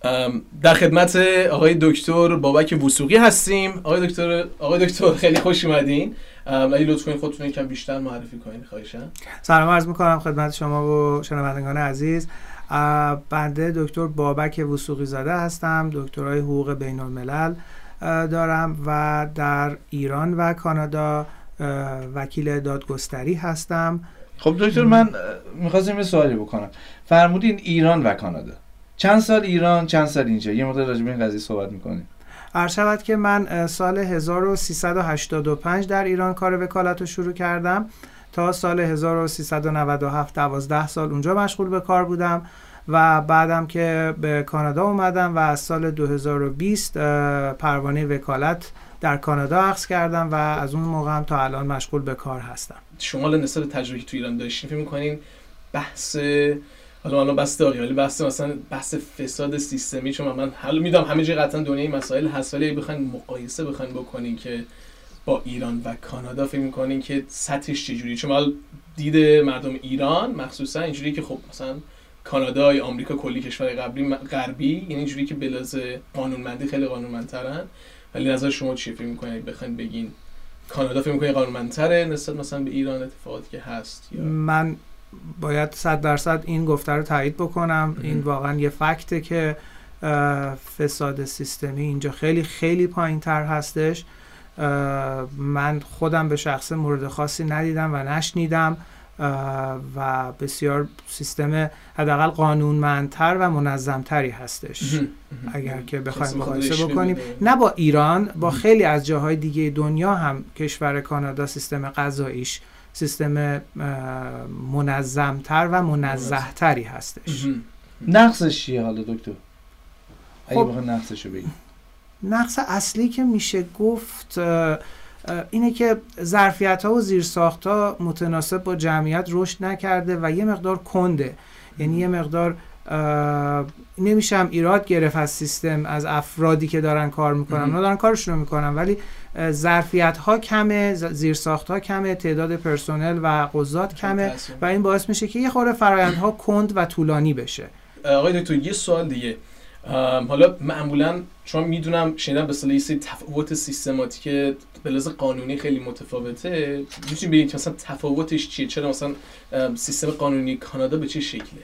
در خدمت آقای دکتر بابک وثوقی هستیم. آقای دکتر خیلی خوش اومدین. اگه لطف کنید خودتون یکم بیشتر معرفی کنید خواهشاً. سلام عرض می‌کنم خدمت شما و شنوندگان عزیز. بنده دکتر بابک وثوقی زاده هستم. دکترای حقوق بین‌الملل دارم و در ایران و کانادا وکیل دادگستری هستم. خب دکتر، من می‌خواستم یه سوالی بکنم. فرمودین ایران و کانادا. چند سال ایران، چند سال اینجا؟ یه مقدار راجع به این قضیه صحبت می‌کنید. عرض شود که من سال 1385 در ایران کار وکالت رو شروع کردم تا سال 1397 12 سال اونجا مشغول به کار بودم و بعدم که به کانادا اومدم و از سال 2020 پروانه وکالت در کانادا اخذ کردم و از اون موقع هم تا الان مشغول به کار هستم. شما نسبت تجربه‌ای تو ایران داشتین فکر می‌کنین بحث حالا بحث داغی ولی بحث فساد سیستمی، چون من حالا میدونم همه جای قطعا دنیای مسائل هست، ولی بخواید مقایسه بکنین که با ایران و کانادا فکر می‌کنین که سطحش چجوریه؟ چون حالا دید مردم ایران مخصوصا اینجوریه که خب مثلا کانادا یا آمریکا کلی کشور غربی یعنی اینجوری که بلاز قانونمندی خیلی قانونمندترن، ولی نظر شما چیه؟ فکر می‌کنید بخواید بگین کانادا فکر می‌کنید قانونمندتره نسبت مثلا به ایران اتفاقاتی که هست؟ یا من باید 100% این گفته رو تایید بکنم. این واقعا یه فکته که فساد سیستمی اینجا خیلی خیلی پایین‌تر هستش. من خودم به شخص مورد خاصی ندیدم و نشنیدم و بسیار سیستم حداقل قانونمندتر و منظمتری هستش اگر که بخوایم مقایسه بکنیم، نه با ایران، با خیلی از جاهای دیگه دنیا هم کشور کانادا سیستم قضاییش سیستم منظمتر و منزه‌تری هستش. نقصش چیه حالا دکتر؟ اگه بخوام نقصشو بگیم. نقص اصلی که میشه گفت اینه که ظرفیت‌ها و زیرساخت‌ها متناسب با جمعیت رشد نکرده و یه مقدار کنده. یعنی یه مقدار نمیشم ایراد گرفت از سیستم، از افرادی که دارن کار میکنن، اونا دارن کارشون رو میکنن ولی ظرفیت‌ها کمه، زیرساخت‌ها کمه، تعداد پرسنل و قضات کمه و این باعث میشه که یه خورده فرآیندها کند و طولانی بشه. آقای دکتر یه سوال دیگه، حالا معمولا چون میدونم شنیدم به اصطلاح یه تفاوت سیستماتیک به لحاظ قانونی خیلی متفاوته، میتونید بگید که مثلا تفاوتش چیه؟ چرا مثلا سیستم قانونی کانادا به چه شکله؟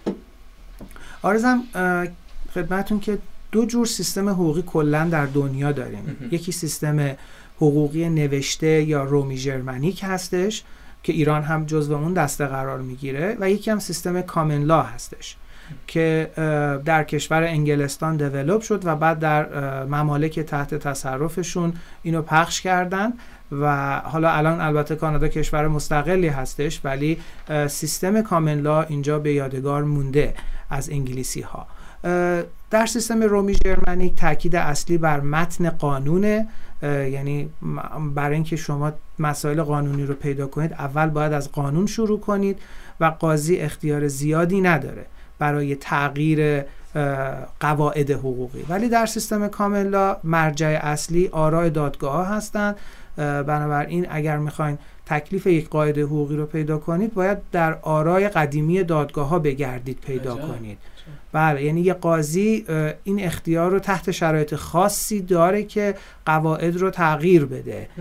عرضم خدمتتون که دو جور سیستم حقوقی کلا در دنیا داریم. یکی سیستم حقوقی نوشته یا رومی ژرمنیک هستش که ایران هم جزو اون دسته قرار میگیره و یکی هم سیستم کامن لا هستش که در کشور انگلستان دیولپ شد و بعد در ممالک تحت تصرفشون اینو پخش کردن و حالا الان البته کانادا کشور مستقلی هستش ولی سیستم کامن لا اینجا به یادگار مونده از انگلیسی ها. در سیستم رومی ژرمنیک تاکید اصلی بر متن قانونه، یعنی برای اینکه شما مسائل قانونی رو پیدا کنید اول باید از قانون شروع کنید و قاضی اختیار زیادی نداره برای تغییر قواعد حقوقی. ولی در سیستم کامن لا مرجع اصلی آراء دادگاه‌ها هستند. بنابراین اگر میخواین تکلیف یک قاعده حقوقی رو پیدا کنید باید در آراء قدیمی دادگاه‌ها بگردید پیدا کنید. بله، یعنی یه قاضی این اختیار رو تحت شرایط خاصی داره که قواعد رو تغییر بده.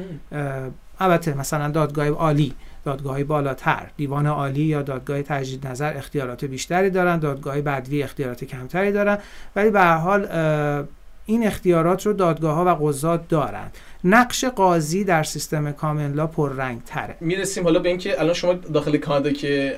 البته مثلا دادگاه عالی، دادگاه‌های بالاتر، دیوان عالی یا دادگاه تجدید نظر اختیارات بیشتری دارن، دادگاه بدوی اختیارات کمتری دارن، ولی به هر حال این اختیارات رو دادگاه‌ها و قضات دارن. نقش قاضی در سیستم کامن لا پررنگ تره. میرسیم حالا به این که الان شما داخل کانادا که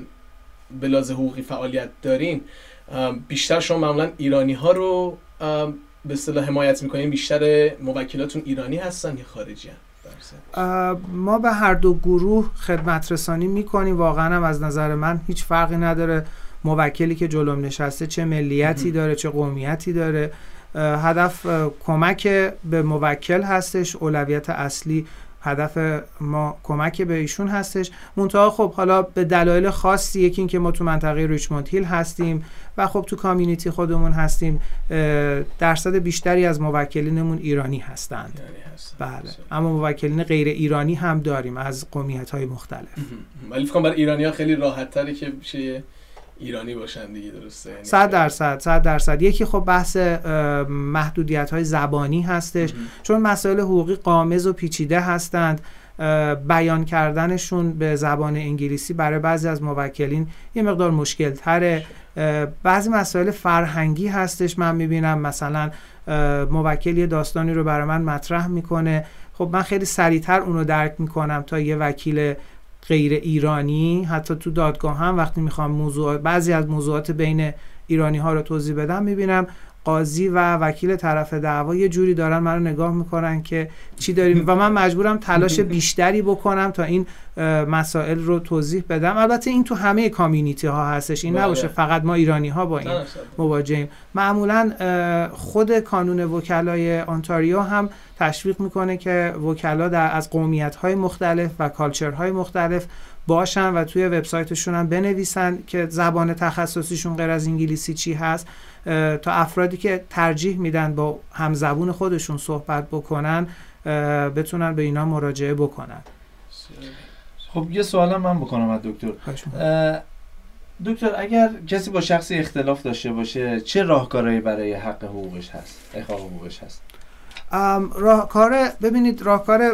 به لحاظ حقوقی فعالیت دارین، بیشتر شما معمولا ایرانی ها رو به اصطلاح حمایت میکنین؟ بیشتر موکلاتون ایرانی هستن یا خارجی هستن؟ ما به هر دو گروه خدمت رسانی میکنیم. واقعا هم از نظر من هیچ فرقی نداره موکلی که جلوم نشسته چه ملیتی داره چه قومیتی داره. هدف کمک به موکل هستش، اولویت اصلی هدف ما کمک به ایشون هستش. منتها خب حالا به دلایل خاصی، یکی این که ما تو منطقه ریچموند هیل هستیم و خب تو کامیونیتی خودمون هستیم، درصد بیشتری از موکلینمون ایرانی هستند. بله، اما موکلین غیر ایرانی هم داریم از قومیت‌های مختلف. ولی فکر کنم برای ایرانی‌ها خیلی راحت‌تره که بشه ایرانی باشن دیگه، درسته؟ 100%. یکی خب بحث محدودیت‌های زبانی هستش، چون مسائل حقوقی غامض و پیچیده هستند. بیان کردنشون به زبان انگلیسی برای بعضی از موکلین یه مقدار مشکل تره. بعضی مسائل فرهنگی هستش، من میبینم مثلا موکل یه داستانی رو برای من مطرح میکنه، خب من خیلی سریعتر اونو درک میکنم تا یه وکیل غیر ایرانی. حتی تو دادگاه هم وقتی میخوام بعضی از موضوعات بین ایرانی ها رو توضیح بدم، میبینم قاضی و وکیل طرف دعوا یه جوری دارن من رو نگاه میکنن که چی داریم و من مجبورم تلاش بیشتری بکنم تا این مسائل رو توضیح بدم. البته این تو همه کامیونیتی ها هستش، این نباشه فقط ما ایرانی ها با این مواجهیم. معمولا خود کانون وکلای آنتاریو هم تشویق میکنه که وکلا از قومیت های مختلف و کالچر های مختلف باشن و توی وبسایتشون هم بنویسن که زبان تخصصیشون غیر از انگلیسی چی هست، تا افرادی که ترجیح میدن با همزبون خودشون صحبت بکنن بتونن به اینا مراجعه بکنن. خب یه سوالم من بکنم از دکتر. دکتر، اگر کسی با شخصی اختلاف داشته باشه چه راهکارهایی برای حق حقوقش هست، احقاق حقوقش هست؟ راهکار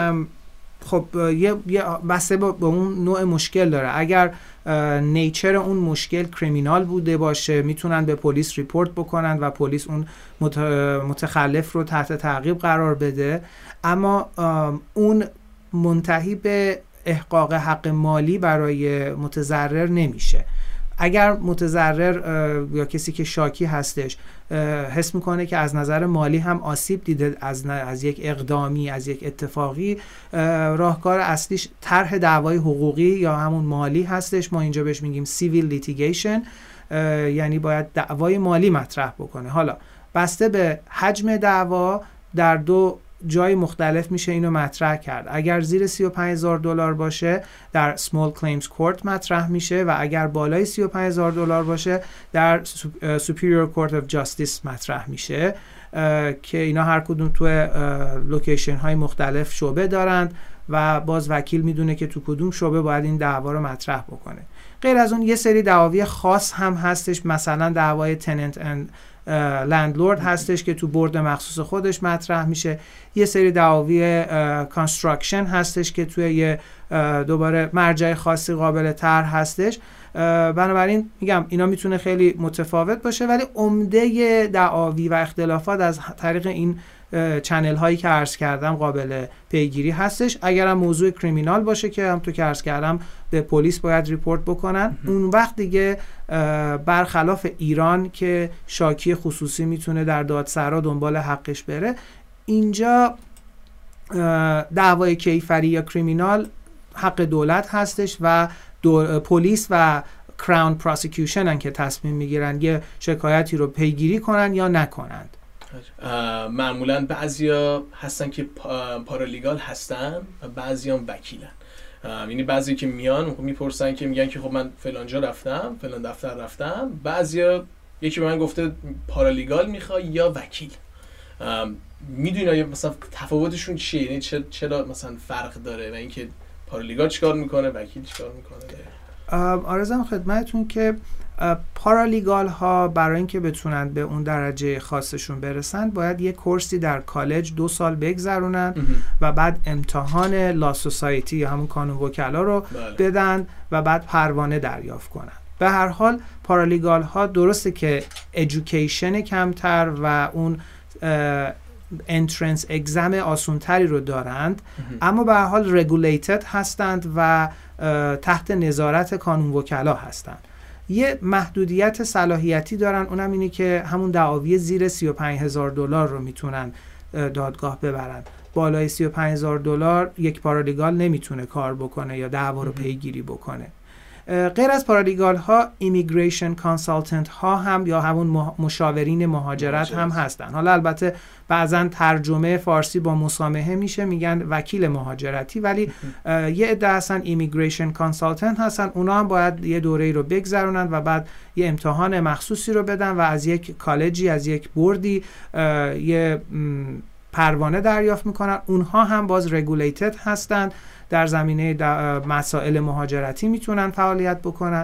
خب یه بسته با اون نوع مشکل داره. اگر نیچر اون مشکل کریمینال بوده باشه میتونن به پلیس ریپورت بکنن و پلیس اون متخلف رو تحت تعقیب قرار بده، اما اون منتهی به احقاق حق مالی برای متضرر نمیشه. اگر متضرر یا کسی که شاکی هستش حس میکنه که از نظر مالی هم آسیب دیده از یک اقدامی، از یک اتفاقی، راهکار اصلیش طرح دعوای حقوقی یا همون مالی هستش. ما اینجا بهش میگیم civil litigation، یعنی باید دعوای مالی مطرح بکنه. حالا بسته به حجم دعوا در دو جای مختلف میشه اینو مطرح کرد. اگر زیر $35,000 باشه در Small Claims Court مطرح میشه و اگر بالای $35,000 باشه در Superior Court of Justice مطرح میشه که اینا هر کدوم تو لوکیشن های مختلف شعبه دارند و باز وکیل میدونه که تو کدوم شعبه باید این دعوا رو مطرح بکنه. غیر از اون یه سری دعاوی خاص هم هستش، مثلا دعوای Tenant and لندلورد هستش که تو بورد مخصوص خودش مطرح میشه. یه سری دعاوی کانستراکشن هستش که توی یه دوباره مرجع خاصی قابل طرح هستش. بنابراین میگم اینا میتونه خیلی متفاوت باشه، ولی عمده دعاوی و اختلافات از طریق این چنل هایی که عرض کردم قابل پیگیری هستش. اگرم موضوع کریمینال باشه که همونطور که عرض کردم به پلیس باید ریپورت بکنن، اون وقت دیگه برخلاف ایران که شاکی خصوصی میتونه در دادسرا دنبال حقش بره، اینجا دعوای کیفری یا کریمینال حق دولت هستش و پلیس و کراون پروسیکیوشن هن که تصمیم میگیرن یه شکایتی رو پیگیری کنن یا نکنند. معمولا بعضیا هستن که پارالیگال هستن و بعضیا وکیلن. یعنی بعضی که میان میپرسن که میگن که خب من فلان جا رفتم، فلان دفتر رفتم. بعضیا یکی به من گفته پارالیگال میخوای یا وکیل. میدونی مثلا تفاوتشون چیه؟ یعنی چرا مثلا فرق داره و اینکه پارالیگال چیکار میکنه، وکیل چیکار میکنه؟ عرضم خدمتتون که پارالیگال ها برای اینکه بتونن به اون درجه خاصشون برسن باید یه کورسی در کالج 2 سال بگذرونن و بعد امتحان لا سوسایتی یا همون کانون وکلا رو بدن و بعد پروانه دریافت کنن. به هر حال پارالیگال ها درسته که ادویکیشن کمتر و اون انترنس اگزم آسونتری رو دارند، اما به هر حال رگولیتد هستند و تحت نظارت کانون وکلا هستند. یه محدودیت صلاحیتی دارن، اونم اینه که همون دعاوی زیر $35,000 رو میتونن دادگاه ببرن. بالای $35,000 یک پارالیگال نمیتونه کار بکنه یا دعوا رو پیگیری بکنه. غیر از پارالیگال ها ایمیگریشن کانسالتنت ها هم یا همون مشاورین مهاجرت هم هستن. حالا البته بعضا ترجمه فارسی با مسامحه میشه، میگن وکیل مهاجرتی، ولی یه عده هستن ایمیگریشن کانسالتنت هستن. اونا هم باید یه دوره‌ای رو بگذرونن و بعد یه امتحان مخصوصی رو بدن و از یک کالجی، از یک بوردی یه پروانه دریافت میکنن. اونها هم باز رگولیتد هستن، در زمینه مسائل مهاجرتی میتونن فعالیت بکنن.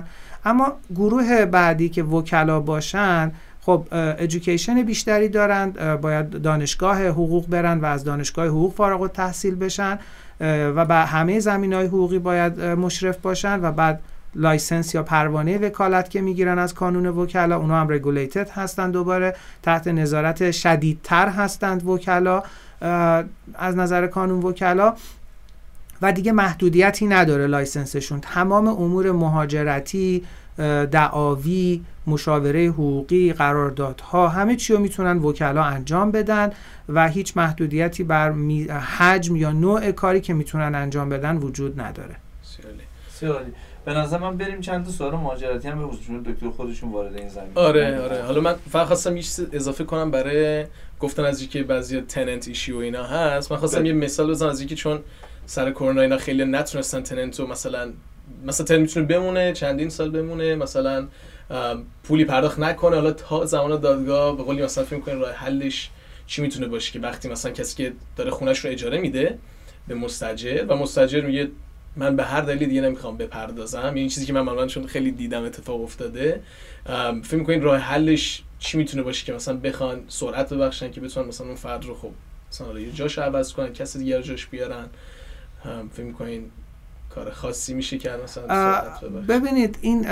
اما گروه بعدی که وکلا باشن خب ادویکیشن بیشتری دارند، باید دانشگاه حقوق برن و از دانشگاه حقوق فارغ التحصیل بشن و به همه زمینه‌های حقوقی باید مشرف باشن و بعد لایسنس یا پروانه وکالت که میگیرن از کانون وکلا، اونا هم رگولیتد هستن، دوباره تحت نظارت شدیدتر هستند وکلا از نظر قانون وکلا و دیگه محدودیتی نداره لایسنسشون. تمام امور مهاجرتی، دعاوی، مشاوره حقوقی، قراردادها، همه چی رو میتونن وکلا انجام بدن و هیچ محدودیتی بر حجم یا نوع کاری که میتونن انجام بدن وجود نداره. سیالی به نظر من بریم چند تا سوال مهاجرتی هم بپرسیم، دکتر خودشون وارد این زمینه. آره حالا من فقط خواستم یه چیز اضافه کنم برای گفتن از اینکه بعضی تننت ایشیو اینا هست. من خواستم یه مثال بزنم از اینکه چون سر کرونا اینا خیلی نتونستن تننتو مثلا تننت میتونه بمونه چندین سال بمونه، مثلا پولی پرداخت نکنه، حالا تا زمان دادگاه به قولی مثلا فکر می‌کنین راه حلش چی میتونه باشه که وقتی مثلا کسی که داره خونه‌ش رو اجاره میده به مستاجر و مستاجر میگه من به هر دلیل دیگه نمیخوام بپردازم، این چیزی که من معمولا چون خیلی دیدم اتفاق افتاده، فکر می‌کنین راه حلش چی میتونه باشه که مثلا بخوان سرعت ببخشن که بتونن مثلا اون فرد رو خب مثلا یه جاش عوض کنن، کسی دیگه جاش بیارن؟ فکر می‌کنین کار خاصی میشه که مثلا سرعت ببخشن؟ ببینید این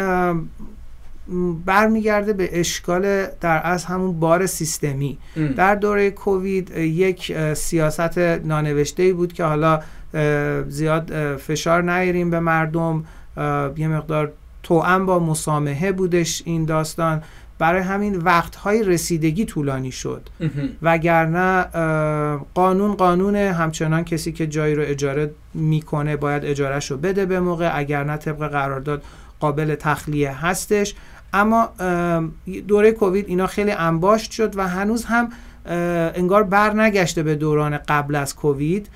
برمیگرده به اشکال در از همون بار سیستمی. در دوره کووید یک سیاست نانوشته‌ای بود که حالا زیاد فشار نیاریم به مردم، یه مقدار توأم با مسامحه بودش این داستان، برای همین وقت‌های رسیدگی طولانی شد. وگرنه قانون همچنان کسی که جایی رو اجاره میکنه باید اجارهش رو بده به موقع، اگر نه طبق قرارداد قابل تخلیه هستش. اما دوره کووید اینا خیلی انباشت شد و هنوز هم انگار بر نگشته به دوران قبل از کووید.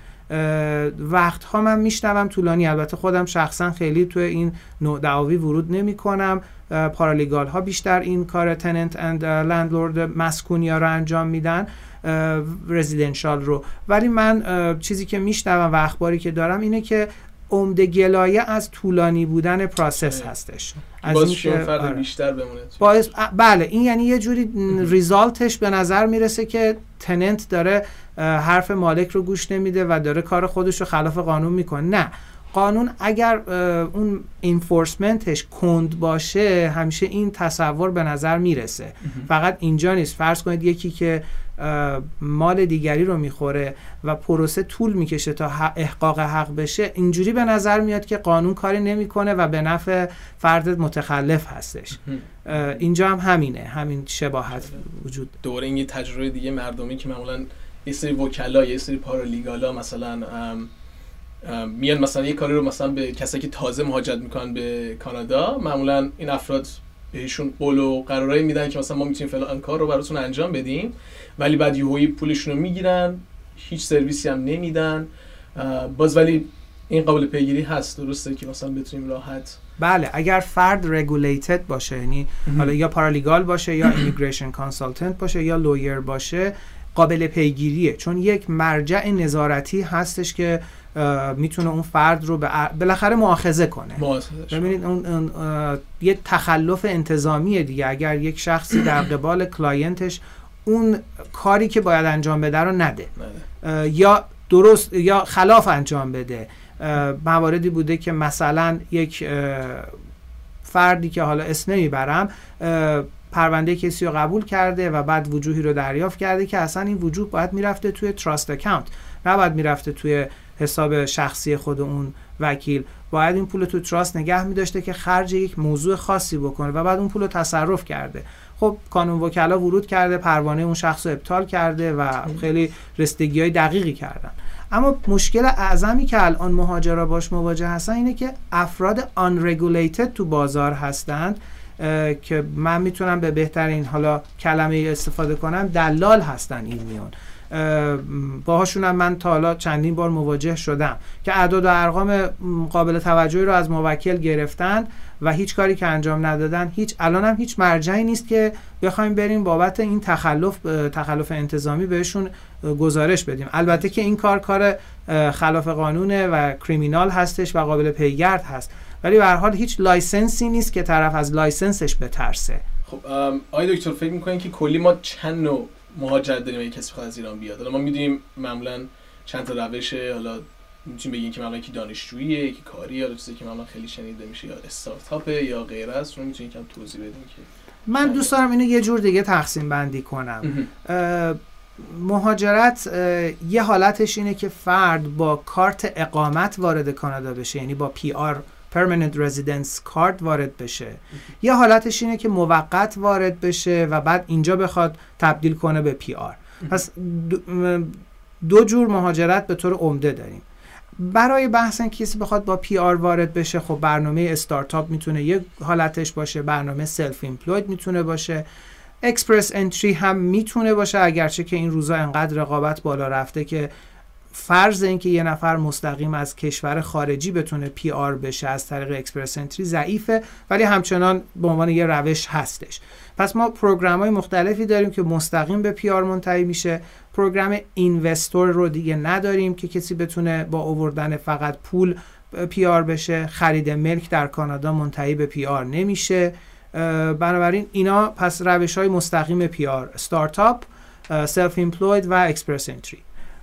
وقتها من میشنوم طولانی، البته خودم شخصا خیلی توی این نوع دعاوی ورود نمی کنم، پارالیگال ها بیشتر این کار تننت اند لندلورد مسکونی ها رو انجام میدن، رزیدنشال رو. ولی من چیزی که میشنوم و اخباری که دارم اینه که عمده گلایه از طولانی بودن پروسس هستش، از باز شون فرد بیشتر بمونه. بله این یعنی یه جوری ریزالتش به نظر میرسه که تننت داره حرف مالک رو گوش نمیده و داره کار خودش رو خلاف قانون میکنه. نه، قانون اگر اون انفورسمنتش کند باشه همیشه این تصور به نظر میرسه. فقط اینجا نیست، فرض کنید یکی که مال دیگری رو میخوره و پروسه طول میکشه تا احقاق حق بشه، اینجوری به نظر میاد که قانون کاری نمیکنه و به نفع فرد متخلف هستش. اینجا هم همینه، همین شباهت وجود. دوره این یه تجربه دیگه مردمی که معمولا یه سری وکلا یه سری پارالیگالا مثلا میان مثلا یه کاری رو مثلا به کسایی که تازه مهاجرت میکنن به کانادا، معمولا این افراد بهشون قول و قرارایی میدن که مثلا ما میتونیم فلان کار رو براتون انجام بدیم، ولی بعد یهویی پولشون رو میگیرن، هیچ سرویسی هم نمیدن. باز ولی این قابل پیگیری هست، درسته که مثلا بتونیم راحت. بله اگر فرد رگولیتد باشه، یعنی حالا یا پارالیگال باشه یا ایمیگریشن کانسالتنت باشه یا لویر باشه، قابل پیگیریه، چون یک مرجع نظارتی هستش که میتونه اون فرد رو بالاخره مؤاخذه کنه. ببینید اون یه تخلف انتظامیه دیگه، اگر یک شخصی در قبال کلاینتش اون کاری که باید انجام بده رو نده یا درست یا خلاف انجام بده. مواردی بوده که مثلا یک فردی که حالا اسم نمیبرم پرونده کسی رو قبول کرده و بعد وجوهی رو دریافت کرده که اصلا این وجوه باید میرفته توی تراست اکانت، نه باید میرفته توی حساب شخصی خود اون وکیل. باید این پول تو تراست نگه می‌داشته که خرج یک موضوع خاصی بکنه و بعد اون پول رو تصرف کرده. خب قانون وکلا ورود کرده، پروانه اون شخص رو ابطال کرده و خیلی رستگی‌های دقیقی کردن. اما مشکل اعظمی که الان مهاجرا باش مواجه هستن اینه که افراد unregulated تو بازار هستند که من میتونم به بهترین حالا کلمه استفاده کنم دلال هستن. این میون باهاشون هم من تا حالا چندین بار مواجه شدم که اعداد و ارقام قابل توجهی رو از موکل گرفتن و هیچ کاری که انجام ندادن. الان هم هیچ مرجعی نیست که بخوایم بریم بابت این تخلف انتظامی بهشون گزارش بدیم. البته که این کار خلاف قانونه و کریمینال هستش و قابل پیگرد هست، ولی به هر حال هیچ لایسنسی نیست که طرف از لایسنسش بترسه. خب آقای دکتر فکر می‌کنین که کلی ما چند نوع مهاجرت داریم اگه کسی بخواد از ایران بیاد؟ حالا ما می‌دونیم معمولاً چند تا روشه، حالا می‌تونیم بگیم که معمولاً یکی دانشجوییه، یکی کاری، یا چیزی که معمولاً خیلی شنیده میشه یا استارتاپ یا غیره است. رو می‌تونین کم توضیح بدین که من دوست دارم اینو یه جور دیگه تقسیم بندی کنم. مهاجرت یه حالتش اینه که فرد با کارت اقامت وارد کانادا بشه، یعنی با PR Permanent Residence Card وارد بشه. یه حالتش اینه که موقت وارد بشه و بعد اینجا بخواد تبدیل کنه به PR. پس دو جور مهاجرت به طور عمده داریم. برای بحث این کسی بخواد با PR وارد بشه، خب برنامه استارتاپ میتونه یک حالتش باشه، برنامه سلف ایمپلوید میتونه باشه، اکسپرس انتری هم میتونه باشه، اگرچه که این روزا انقدر رقابت بالا رفته که فرض این که یه نفر مستقیم از کشور خارجی بتونه PR بشه از طریق اکسپرس انتری ضعیفه، ولی همچنان به عنوان یه روش هستش. پس ما پروگرام‌های مختلفی داریم که مستقیم به PR منتهی میشه. پروگرام اینوستور رو دیگه نداریم که کسی بتونه با آوردن فقط پول PR بشه. خرید ملک در کانادا منتهی به PR نمیشه. بنابراین اینا پس روش‌های مستقیم PR، استارتاپ، سلف ایمپلوید و اکسپرس انتری.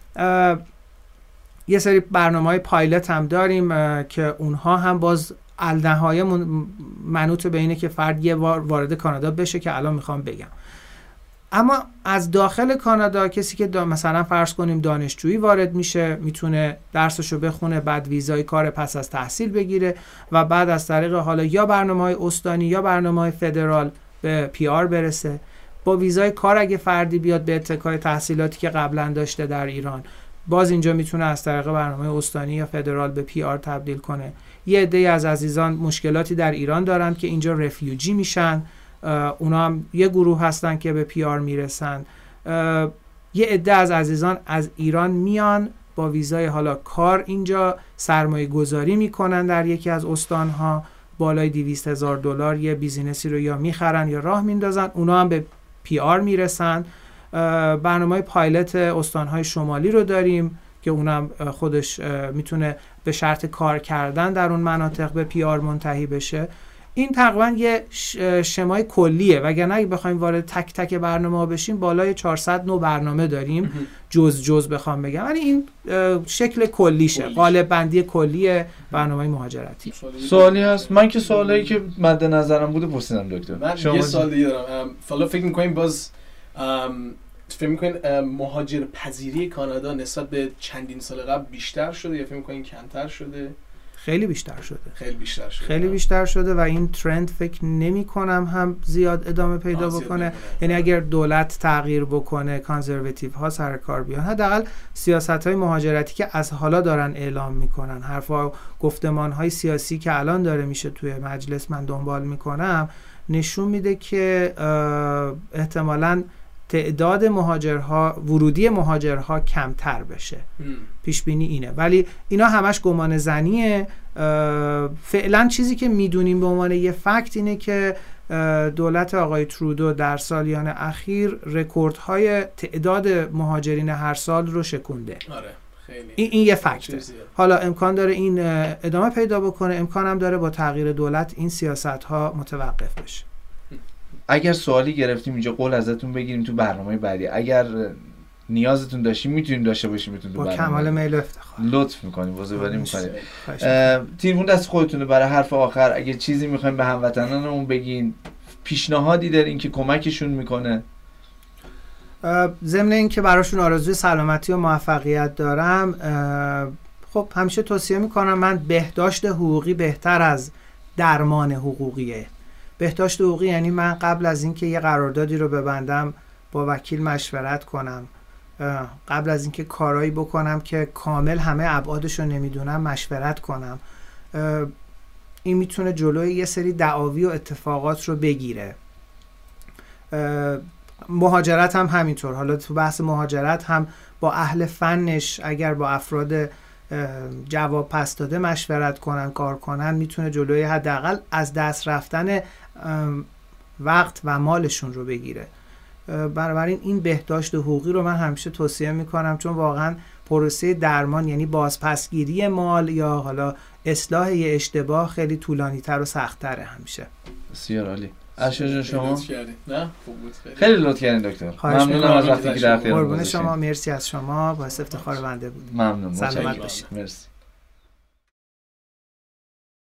یه سری برنامه‌های پایلت هم داریم که اونها هم باز النهایه منوط به اینه که فرد یه بار وارد کانادا بشه که الان میخوام بگم. اما از داخل کانادا کسی که مثلا فرض کنیم دانشجویی وارد میشه، میتونه درسشو بخونه، بعد ویزای کار پس از تحصیل بگیره و بعد از طریق حالا یا برنامه‌های استانی یا برنامه‌های فدرال به PR برسه. با ویزای کار اگه فردی بیاد به اتکای تحصیلاتی که قبلا داشته در ایران، باز اینجا میتونه از طریق برنامه استانی یا فدرال به PR تبدیل کنه. یه عده‌ای از عزیزان مشکلاتی در ایران دارن که اینجا رفیوجی میشن، اونا هم یه گروه هستن که به PR میرسن. یه عده از عزیزان از ایران میان با ویزای حالا کار اینجا سرمایه گذاری میکنن در یکی از استانها، بالای $200,000 یه بیزینسی رو یا میخرن یا راه میندازن، اونا هم به PR میرسن. برنامه پایلت استانهای شمالی رو داریم که اونم خودش میتونه به شرط کار کردن در اون مناطق به PR منتهی بشه. این تقریبا یه شمای کلیه، وگرنه اگه بخوایم وارد تک تک برنامه بشیم بالای 400 نوع برنامه داریم جز بخوام بگم، ولی این شکل کلیشه، قالب بندی کلی برنامه مهاجرتی. سوالی هست؟ من که سوالی که مد نظرم بوده پرسیدم دکتر. من یه سوال دیگه دارم. حالا فکر می‌کنین باز فکر می‌کنین مهاجر پذیری کانادا نسبت به چندین سال قبل بیشتر شده یا فکر می‌کنین کمتر شده؟ خیلی بیشتر شده. خیلی بیشتر شده و این ترند فکر نمی‌کنم هم زیاد ادامه پیدا بکنه. یعنی اگر دولت تغییر بکنه، کانزرواتیو ها سر کار بیان، حداقل سیاست‌های مهاجرتی که از حالا دارن اعلام می‌کنن، حرفا گفتمان‌های سیاسی که الان داره میشه توی مجلس من دنبال می‌کنم، نشون میده که احتمالاً تعداد مهاجرها، ورودی مهاجرها کمتر بشه. پیش بینی اینه، ولی اینا همش گمان زنیه. فعلا چیزی که میدونیم به عنوان یه فکت اینه که دولت آقای ترودو در سالیان اخیر رکوردهای تعداد مهاجرین هر سال رو شکونده. آره خیلی. این یه فکته. حالا امکان داره این ادامه پیدا بکنه، امکان هم داره با تغییر دولت این سیاست‌ها متوقف بشه. اگر سوالی گرفتیم اینجا قول ازتون بگیریم تو برنامه بعدی، اگر نیازتون داشتیم میتونیم داشته باشیم میتونیم تو برنامه. با کمال میل و افتخار. لطف میکنیم، بزرگواری میکنیم. تیرمون دست خودتونه. برای حرف آخر اگه چیزی میخوایم به هموطنانمون بگین، پیشنهادی دارین که کمکشون میکنه؟ ضمن این که براشون آرزوی سلامتی و موفقیت دارم، خب همیشه توصیه میکنم، من بهداشت حقوقی بهتر از درمان حقوقیه. بهداشت حقوقی یعنی من قبل از اینکه یه قراردادی رو ببندم با وکیل مشورت کنم، قبل از اینکه کارایی بکنم که کامل همه ابعادش رو نمیدونم مشورت کنم. این میتونه جلوی یه سری دعاوی و اتفاقات رو بگیره. مهاجرت هم همینطور. حالا تو بحث مهاجرت هم با اهل فنش، اگر با افراد جواب پس داده مشورت کنن، کار کنن، میتونه جلوی حداقل از دست رفتن وقت و مالشون رو بگیره. بنابراین این بهداشت حقوقی رو من همیشه توصیه میکنم، چون واقعا پروسه درمان یعنی بازپسگیری مال یا حالا اصلاح یه اشتباه خیلی طولانی تر و سخت تره همیشه. بسیار عالی. ارشد شما نه خوب بود. خیلی لطف کردین دکتر. ممنونم از وقتی که در اختیار قربون شما، مرسی از شما، باعث افتخار بنده بود. ممنون. سلامت باشید. مرسی.